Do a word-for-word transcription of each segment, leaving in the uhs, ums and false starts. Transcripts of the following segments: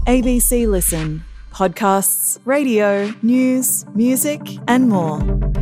A B C Listen. Podcasts, radio, news, music and more.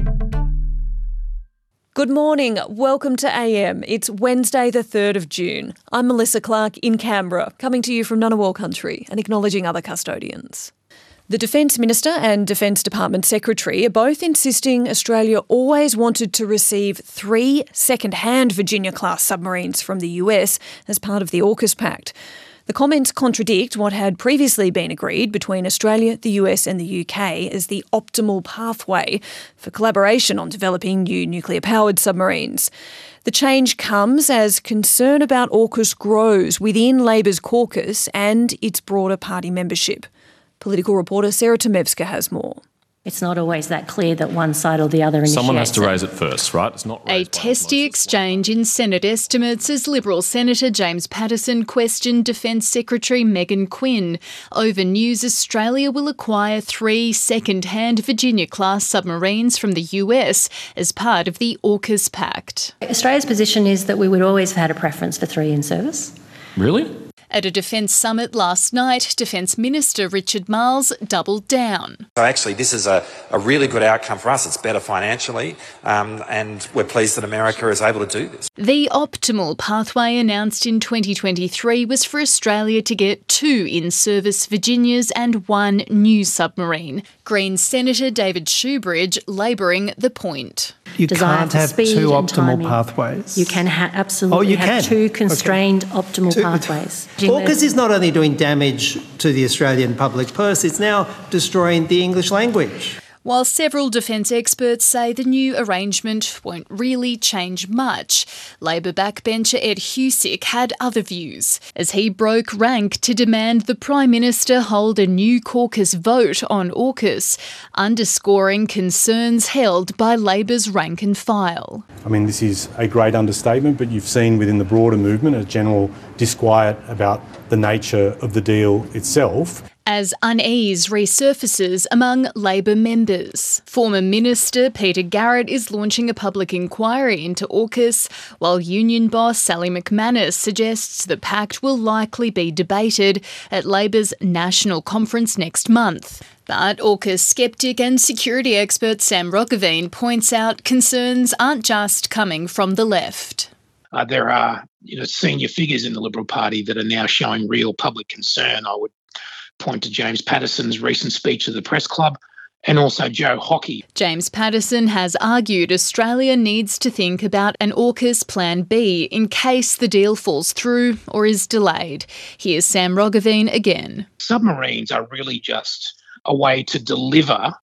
Good morning. Welcome to A M. It's Wednesday the third of June. I'm Melissa Clark in Canberra, coming to you from Ngunnawal country and acknowledging other custodians. The Defence Minister and Defence Department Secretary are both insisting Australia always wanted to receive three second-hand Virginia-class submarines from the U S as part of the AUKUS Pact. The comments contradict what had previously been agreed between Australia, the U S and the U K as the optimal pathway for collaboration on developing new nuclear-powered submarines. The change comes as concern about AUKUS grows within Labor's caucus and its broader party membership. Political reporter Sarah Tomevska has more. It's not always that clear that one side or the other initiates Someone has to it. raise it first, right? It's not A testy exchange in Senate estimates as Liberal Senator James Paterson questioned Defence Secretary Megan Quinn over news Australia will acquire three second-hand Virginia-class submarines from the U S as part of the AUKUS Pact. Australia's position is that we would always have had a preference for three in service. Really? At a defence summit last night, Defence Minister Richard Marles doubled down. So actually this is a, a really good outcome for us. It's better financially um, and we're pleased that America is able to do this. The optimal pathway announced in twenty twenty-three was for Australia to get two in-service Virginias and one new submarine. Greens Senator David Shoebridge labouring the point. You Desire can't for have speed two and optimal timing. pathways. You can ha- absolutely Oh, you have can? two constrained Okay. optimal Two- pathways. AUKUS is not only doing damage to the Australian public purse, it's now destroying the English language. While several defence experts say the new arrangement won't really change much, Labor backbencher Ed Husick had other views, as he broke rank to demand the Prime Minister hold a new caucus vote on AUKUS, underscoring concerns held by Labor's rank and file. I mean, this is a great understatement, but you've seen within the broader movement a general disquiet about the nature of the deal itself. As unease resurfaces among Labor members. Former Minister Peter Garrett is launching a public inquiry into AUKUS, while union boss Sally McManus suggests the pact will likely be debated at Labor's national conference next month. But AUKUS skeptic and security expert Sam Roggeveen points out concerns aren't just coming from the left. Uh, there are, you know, senior figures in the Liberal Party that are now showing real public concern. I would point to James Paterson's recent speech at the Press Club and also Joe Hockey. James Paterson has argued Australia needs to think about an AUKUS Plan B in case the deal falls through or is delayed. Here's Sam Roggeveen again. Submarines are really just a way to deliver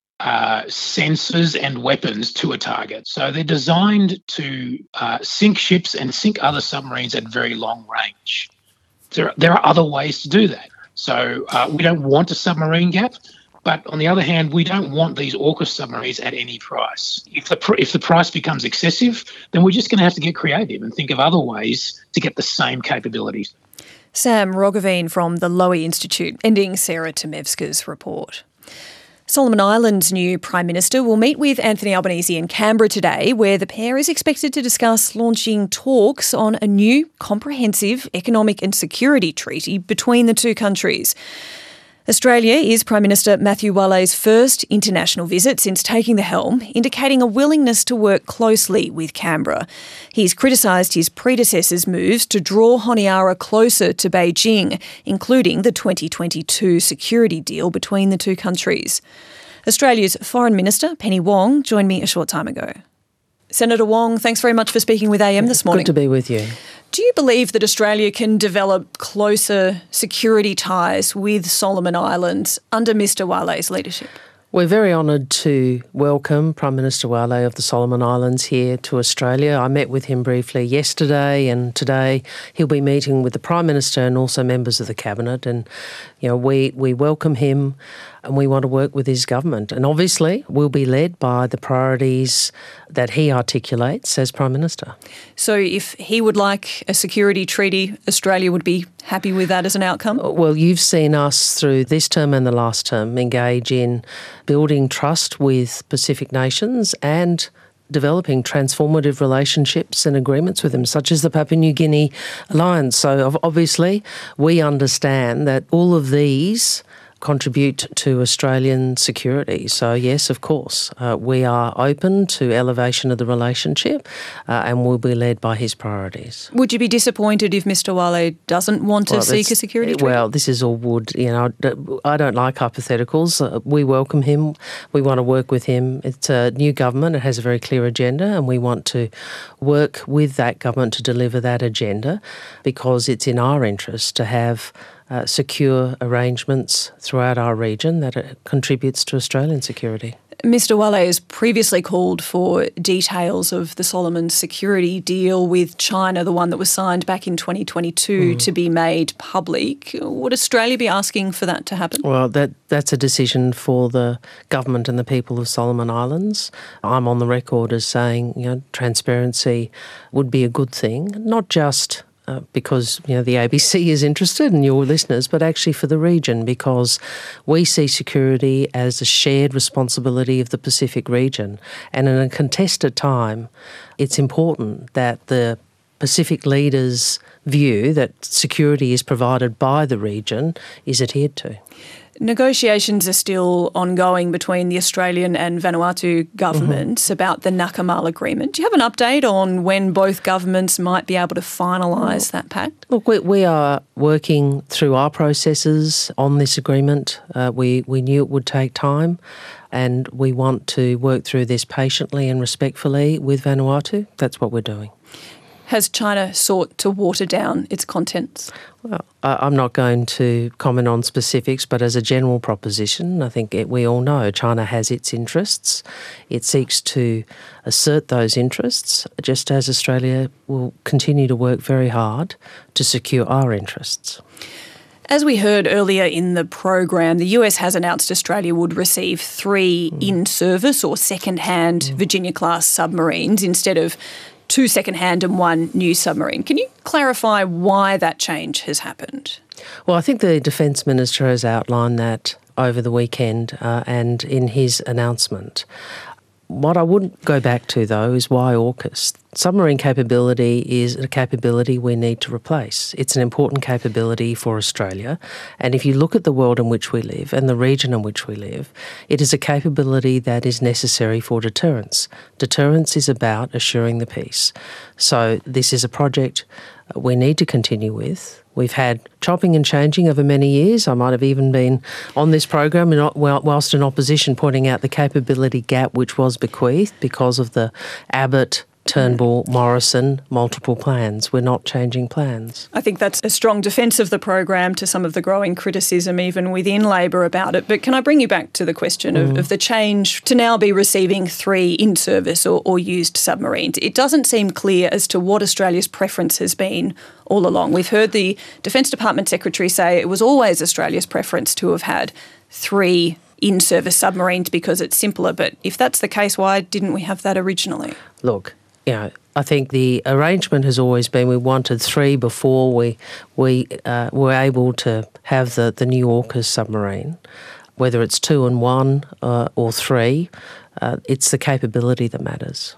uh, sensors and weapons to a target. So they're designed to uh, sink ships and sink other submarines at very long range. There, there are other ways to do that. So uh, we don't want a submarine gap, but on the other hand, we don't want these AUKUS submarines at any price. If the pr- if the price becomes excessive, then we're just going to have to get creative and think of other ways to get the same capabilities. Sam Roggeveen from the Lowy Institute, ending Sarah Tomevska's report. Solomon Islands' new Prime Minister will meet with Anthony Albanese in Canberra today, where the pair is expected to discuss launching talks on a new comprehensive economic and security treaty between the two countries. Australia is Prime Minister Matthew Walle's first international visit since taking the helm, indicating a willingness to work closely with Canberra. He's criticised his predecessor's moves to draw Honiara closer to Beijing, including the twenty twenty-two security deal between the two countries. Australia's Foreign Minister, Penny Wong, joined me a short time ago. Senator Wong, thanks very much for speaking with A M this morning. Good to be with you. Do you believe that Australia can develop closer security ties with Solomon Islands under Mister Walle's leadership? We're very honoured to welcome Prime Minister Wale of the Solomon Islands here to Australia. I met with him briefly yesterday, and today he'll be meeting with the Prime Minister and also members of the Cabinet. And, you know, we, we welcome him and we want to work with his government. And obviously we'll be led by the priorities that he articulates as Prime Minister. So if he would like a security treaty, Australia would be happy with that as an outcome? Well, you've seen us through this term and the last term engage in building trust with Pacific nations and developing transformative relationships and agreements with them, such as the Papua New Guinea alliance. So obviously we understand that all of these contribute to Australian security. So yes, of course, uh, we are open to elevation of the relationship uh, and will be led by his priorities. Would you be disappointed if Mister Wale doesn't want to well, seek a security treaty? Well, this is all wood. You know, I don't like hypotheticals. Uh, we welcome him. We want to work with him. It's a new government. It has a very clear agenda, and we want to work with that government to deliver that agenda because it's in our interest to have Uh, secure arrangements throughout our region that uh, contributes to Australian security. Mister Wale has previously called for details of the Solomon security deal with China, the one that was signed back in twenty twenty-two, mm. to be made public. Would Australia be asking for that to happen? Well, that that's a decision for the government and the people of Solomon Islands. I'm on the record as saying, you know, transparency would be a good thing, not just Uh, because, you know, the A B C is interested in your listeners, but actually for the region, because we see security as a shared responsibility of the Pacific region. And in a contested time, it's important that the Pacific leaders' view that security is provided by the region is adhered to. Negotiations are still ongoing between the Australian and Vanuatu governments mm-hmm. about the Nakamal Agreement. Do you have an update on when both governments might be able to finalise that pact? Look, we, we are working through our processes on this agreement. Uh, we, we knew it would take time, and we want to work through this patiently and respectfully with Vanuatu. That's what we're doing. Has China sought to water down its contents? Well, I'm not going to comment on specifics, but as a general proposition, I think it, we all know China has its interests. It seeks to assert those interests, just as Australia will continue to work very hard to secure our interests. As we heard earlier in the program, the U S has announced Australia would receive three mm. in-service or second-hand mm. Virginia-class submarines instead of two second-hand and one new submarine. Can you clarify why that change has happened? Well, I think the Defence Minister has outlined that over the weekend uh, and in his announcement. What I wouldn't go back to, though, is why AUKUS. Submarine capability is a capability we need to replace. It's an important capability for Australia. And if you look at the world in which we live and the region in which we live, it is a capability that is necessary for deterrence. Deterrence is about assuring the peace. So this is a project we need to continue with. We've had chopping and changing over many years. I might have even been on this program whilst in opposition pointing out the capability gap which was bequeathed because of the Abbott, Turnbull, Morrison, multiple plans. We're not changing plans. I think that's a strong defence of the program to some of the growing criticism even within Labor about it. But can I bring you back to the question mm. of, of the change to now be receiving three in-service or, or used submarines? It doesn't seem clear as to what Australia's preference has been all along. We've heard the Defence Department Secretary say it was always Australia's preference to have had three in-service submarines because it's simpler. But if that's the case, why didn't we have that originally? Look, you know, I think the arrangement has always been we wanted three before we we uh, were able to have the, the new AUKUS submarine. Whether it's two and one uh, or three, uh, it's the capability that matters.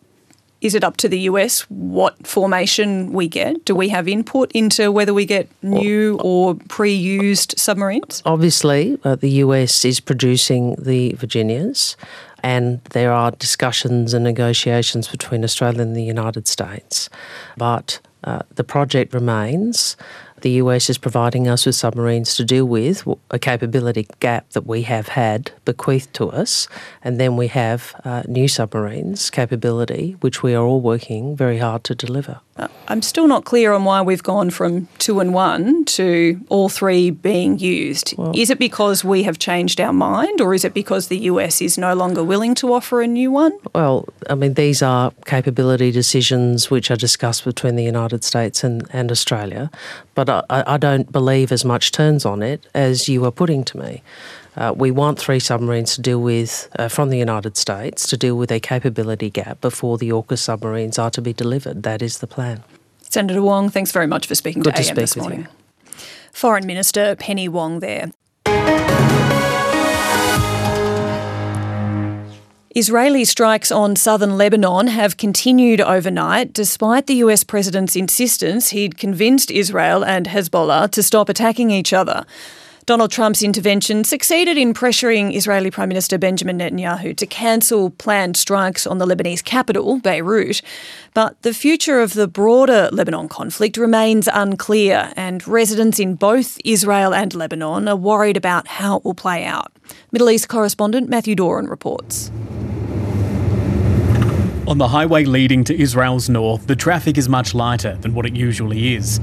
Is it up to the U S what formation we get? Do we have input into whether we get new or pre-used submarines? Obviously, uh, the U S is producing the Virginias, and there are discussions and negotiations between Australia and the United States. But uh, the project remains. The U S is providing us with submarines to deal with a capability gap that we have had bequeathed to us, and then we have uh, new submarines capability, which we are all working very hard to deliver. Uh, I'm still not clear on why we've gone from two and one to all three being used. Well, is it because we have changed our mind, or is it because the U S is no longer willing to offer a new one? Well, I mean, these are capability decisions which are discussed between the United States and, and Australia, but I, I don't believe as much turns on it as you are putting to me. Uh, we want three submarines to deal with, uh, from the United States, to deal with a capability gap before the AUKUS submarines are to be delivered. That is the plan. Senator Wong, thanks very much for speaking Good to, to A M speak this morning. You. Foreign Minister Penny Wong there. Israeli strikes on southern Lebanon have continued overnight despite the U S president's insistence he'd convinced Israel and Hezbollah to stop attacking each other. Donald Trump's intervention succeeded in pressuring Israeli Prime Minister Benjamin Netanyahu to cancel planned strikes on the Lebanese capital, Beirut. But the future of the broader Lebanon conflict remains unclear, and residents in both Israel and Lebanon are worried about how it will play out. Middle East correspondent Matthew Doran reports. On the highway leading to Israel's north, the traffic is much lighter than what it usually is.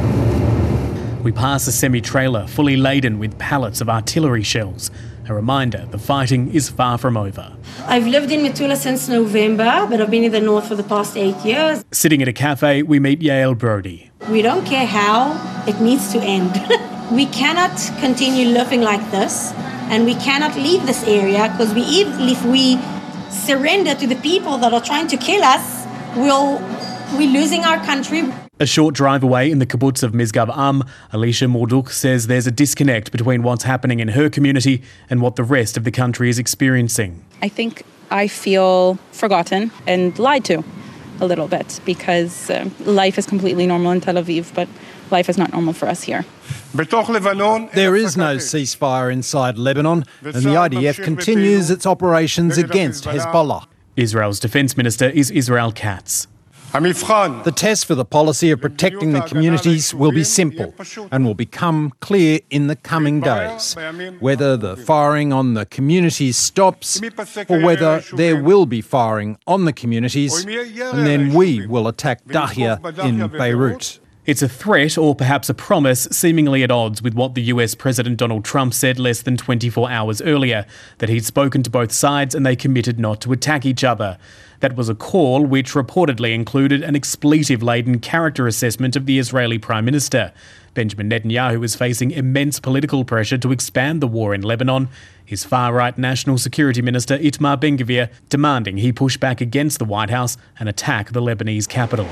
We pass a semi-trailer fully laden with pallets of artillery shells. A reminder, the fighting is far from over. I've lived in Metula since November, but I've been in the north for the past eight years. Sitting at a cafe, we meet Yael Brody. We don't care how, it needs to end. We cannot continue living like this, and we cannot leave this area, because we, if we surrender to the people that are trying to kill us, we'll, we're losing our country. A short drive away in the kibbutz of Misgab Am, Alicia Morduk says there's a disconnect between what's happening in her community and what the rest of the country is experiencing. I think I feel forgotten and lied to a little bit, because uh, life is completely normal in Tel Aviv, but life is not normal for us here. There is no ceasefire inside Lebanon, and the I D F continues its operations against Hezbollah. Israel's defence minister is Israel Katz. The test for the policy of protecting the communities will be simple and will become clear in the coming days. Whether the firing on the communities stops or whether there will be firing on the communities, and then we will attack Dahia in Beirut. It's a threat, or perhaps a promise, seemingly at odds with what the U S President Donald Trump said less than twenty-four hours earlier, that he'd spoken to both sides and they committed not to attack each other. That was a call which reportedly included an expletive-laden character assessment of the Israeli Prime Minister. Benjamin Netanyahu is facing immense political pressure to expand the war in Lebanon, his far-right National Security Minister Itamar Ben-Gvir demanding he push back against the White House and attack the Lebanese capital.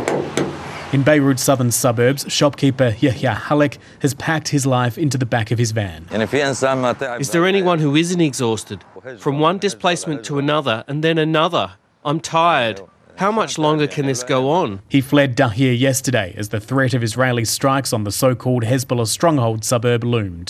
In Beirut's southern suburbs, shopkeeper Yahya Halek has packed his life into the back of his van. Is there anyone who isn't exhausted? From one displacement to another and then another. I'm tired. How much longer can this go on? He fled Dahir yesterday as the threat of Israeli strikes on the so-called Hezbollah stronghold suburb loomed.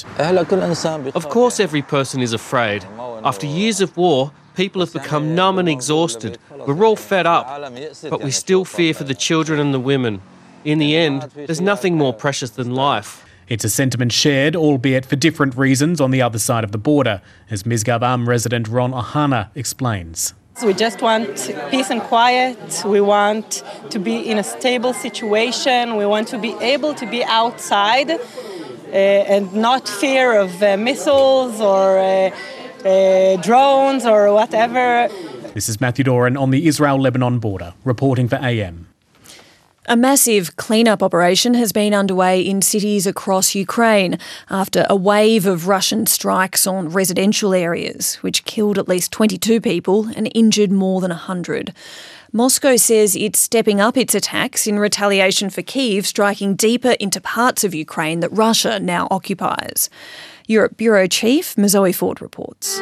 Of course every person is afraid. After years of war, people have become numb and exhausted. We're all fed up, but we still fear for the children and the women. In the end, there's nothing more precious than life. It's a sentiment shared, albeit for different reasons, on the other side of the border, as Misgab Am resident Ron Ohana explains. We just want peace and quiet. We want to be in a stable situation. We want to be able to be outside uh, and not fear of uh, missiles or uh, uh, drones or whatever. This is Matthew Doran on the Israel-Lebanon border, reporting for A M. A massive clean-up operation has been underway in cities across Ukraine after a wave of Russian strikes on residential areas, which killed at least twenty-two people and injured more than one hundred. Moscow says it's stepping up its attacks in retaliation for Kyiv striking deeper into parts of Ukraine that Russia now occupies. Europe Bureau Chief Mazoe Ford reports.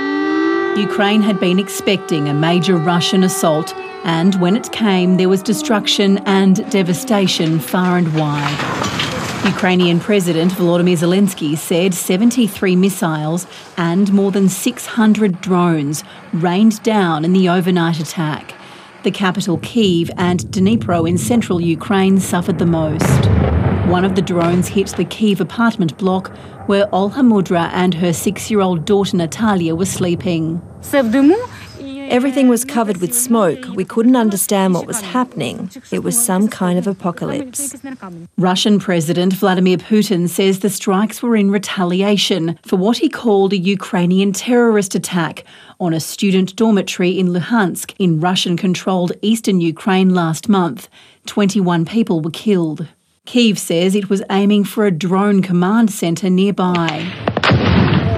Ukraine had been expecting a major Russian assault, and when it came, there was destruction and devastation far and wide. Ukrainian President Volodymyr Zelensky said seventy-three missiles and more than six hundred drones rained down in the overnight attack. The capital Kyiv and Dnipro in central Ukraine suffered the most. One of the drones hit the Kyiv apartment block where Olha Mudra and her six-year-old daughter Natalia were sleeping. Everything was covered with smoke. We couldn't understand what was happening. It was some kind of apocalypse. Russian President Vladimir Putin says the strikes were in retaliation for what he called a Ukrainian terrorist attack on a student dormitory in Luhansk in Russian-controlled eastern Ukraine last month. twenty-one people were killed. Kyiv says it was aiming for a drone command centre nearby.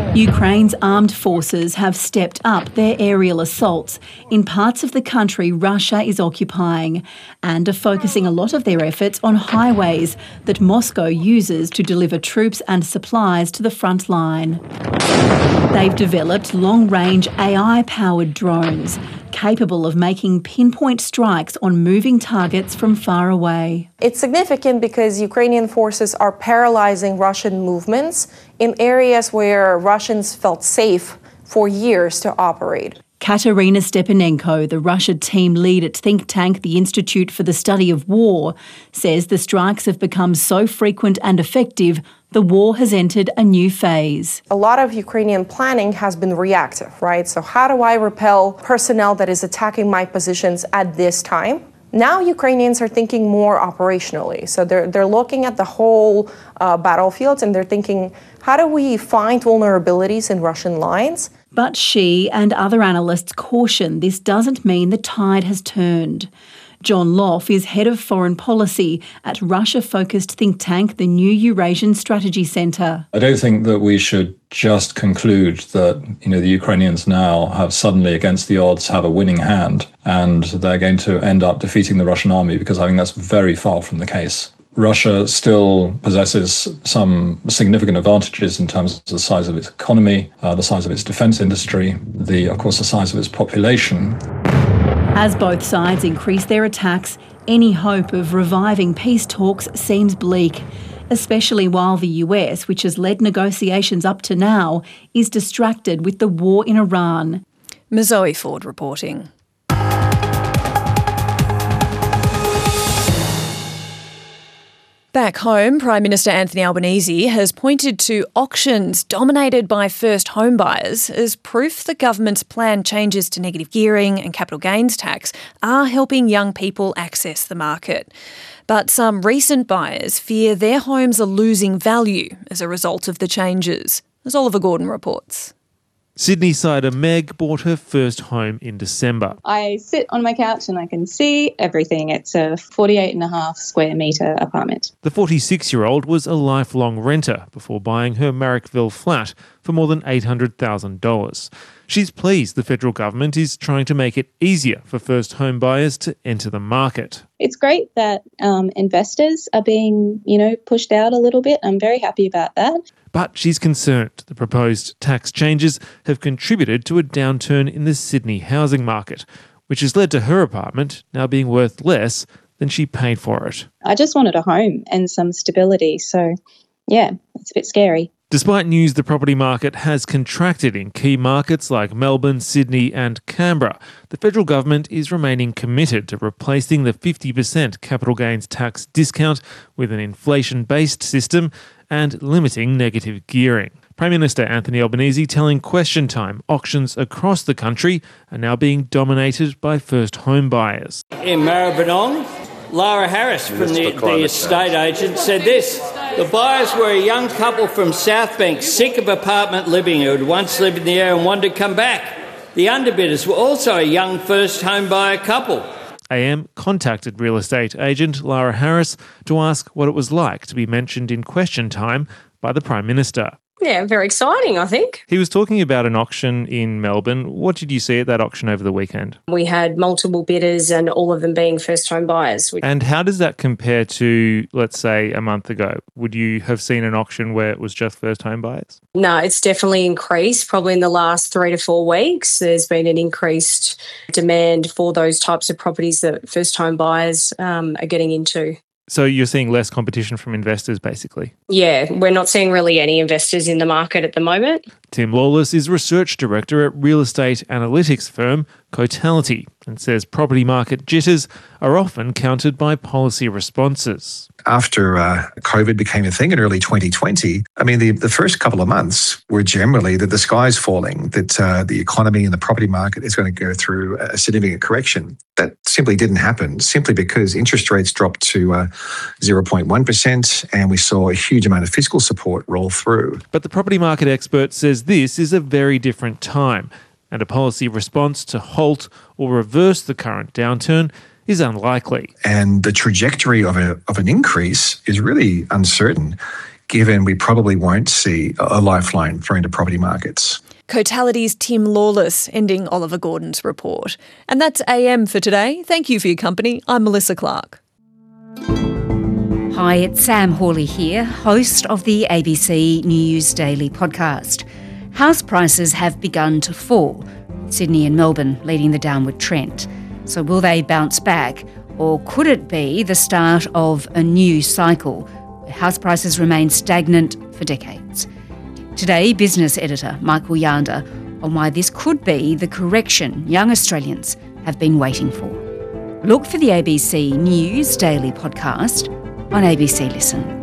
Ukraine's armed forces have stepped up their aerial assaults in parts of the country Russia is occupying and are focusing a lot of their efforts on highways that Moscow uses to deliver troops and supplies to the front line. They've developed long-range A I-powered drones capable of making pinpoint strikes on moving targets from far away. It's significant because Ukrainian forces are paralyzing Russian movements in areas where Russians felt safe for years to operate. Katerina Stepanenko, the Russia team lead at think tank the Institute for the Study of War, says the strikes have become so frequent and effective, the war has entered a new phase. A lot of Ukrainian planning has been reactive, right? So how do I repel personnel that is attacking my positions at this time? Now Ukrainians are thinking more operationally. So they're, they're looking at the whole uh, battlefield and they're thinking, how do we find vulnerabilities in Russian lines? But she and other analysts caution this doesn't mean the tide has turned. John Loff is head of foreign policy at Russia-focused think tank, the New Eurasian Strategy Centre. I don't think that we should just conclude that, you know, the Ukrainians now have suddenly, against the odds, have a winning hand and they're going to end up defeating the Russian army, because I think that's very far from the case. Russia still possesses some significant advantages in terms of the size of its economy, uh, the size of its defence industry, the, of course, the size of its population. As both sides increase their attacks, any hope of reviving peace talks seems bleak, especially while the U S, which has led negotiations up to now, is distracted with the war in Iran. Zoe Ford reporting. Back home, Prime Minister Anthony Albanese has pointed to auctions dominated by first home buyers as proof the government's planned changes to negative gearing and capital gains tax are helping young people access the market. But some recent buyers fear their homes are losing value as a result of the changes, as Oliver Gordon reports. Sydney-sider Meg bought her first home in December. I sit on my couch and I can see everything. It's a forty-eight and a half square metre apartment. The forty-six-year-old was a lifelong renter before buying her Marrickville flat for more than eight hundred thousand dollars. She's pleased the federal government is trying to make it easier for first home buyers to enter the market. It's great that um, investors are being, you know, pushed out a little bit. I'm very happy about that. But she's concerned the proposed tax changes have contributed to a downturn in the Sydney housing market, which has led to her apartment now being worth less than she paid for it. I just wanted a home and some stability. So, yeah, it's a bit scary. Despite news the property market has contracted in key markets like Melbourne, Sydney and Canberra, the federal government is remaining committed to replacing the fifty percent capital gains tax discount with an inflation-based system and limiting negative gearing. Prime Minister Anthony Albanese telling Question Time auctions across the country are now being dominated by first home buyers. In Maribyrnong, Lara Harris from the, the estate agent said this: the buyers were a young couple from Southbank, sick of apartment living, who had once lived in the area and wanted to come back. The underbidders were also a young first home buyer couple. A M contacted real estate agent Lara Harris to ask what it was like to be mentioned in Question Time by the Prime Minister. Yeah, very exciting, I think. He was talking about an auction in Melbourne. What did you see at that auction over the weekend? We had multiple bidders and all of them being first-home buyers. And how does that compare to, let's say, a month ago? Would you have seen an auction where it was just first-home buyers? No, it's definitely increased. Probably in the last three to four weeks, there's been an increased demand for those types of properties that first-home buyers um, are getting into. So you're seeing less competition from investors, basically? Yeah, we're not seeing really any investors in the market at the moment. Tim Lawless is Research Director at real estate analytics firm Cotality and says property market jitters are often countered by policy responses. After uh, COVID became a thing in early twenty twenty, I mean, the, the first couple of months were generally that the sky's falling, that uh, the economy and the property market is going to go through a significant correction. That simply didn't happen, simply because interest rates dropped to uh, zero point one percent and we saw a huge amount of fiscal support roll through. But the property market expert says this is a very different time, and a policy response to halt or reverse the current downturn is unlikely. And the trajectory of a of an increase is really uncertain, given we probably won't see a lifeline for into property markets. Cotality's Tim Lawless ending Oliver Gordon's report. And that's A M for today. Thank you for your company. I'm Melissa Clark. Hi, it's Sam Hawley here, host of the A B C News Daily podcast. House prices have begun to fall, Sydney and Melbourne leading the downward trend. So will they bounce back, or could it be the start of a new cycle where house prices remain stagnant for decades? Today, business editor Michael Yander on why this could be the correction young Australians have been waiting for. Look for the A B C News Daily podcast on A B C Listen.